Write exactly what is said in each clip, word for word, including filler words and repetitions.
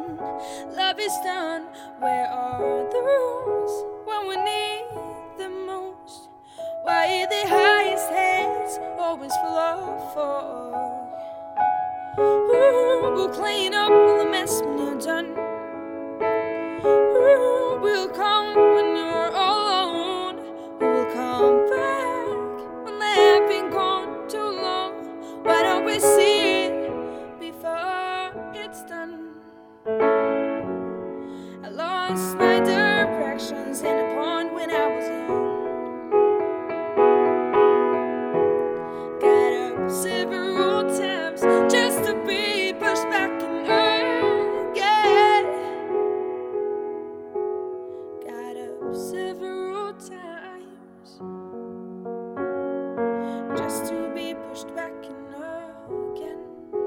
love is done. Where are the rules when we need them most? Why are the highest heads always full of fog? Ooh, we'll clean up all the mess when you're done. Ooh, we'll come when you're all alone. We'll come back when they have been gone too long. Why don't we see it before it's done? I lost my directions in a pond when I was young. Got up several times just to be pushed back and again. Got up several times just to be pushed back and again.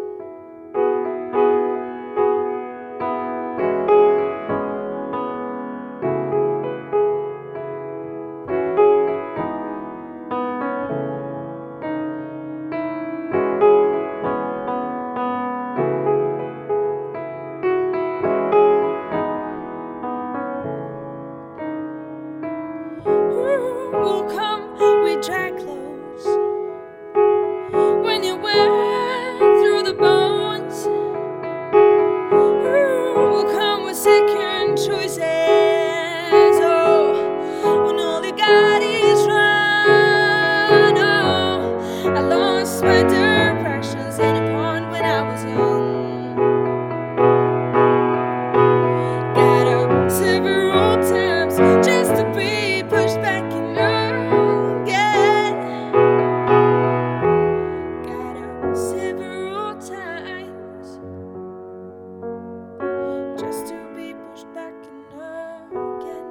We'll come, we drag close when you went through the bones. We'll come with second choices. Oh, when all you got is run. Oh, I lost my directions in a pond when I was young. Got up several times just to be pushed back and again. Got up several times just to be pushed back and again.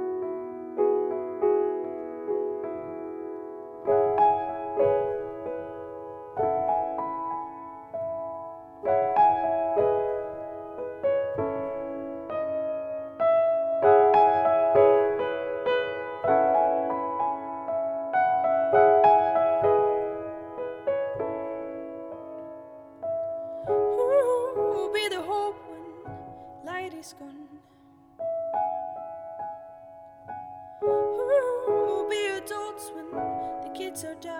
Will be the hope when light is gone. We'll be adults when the kids are done.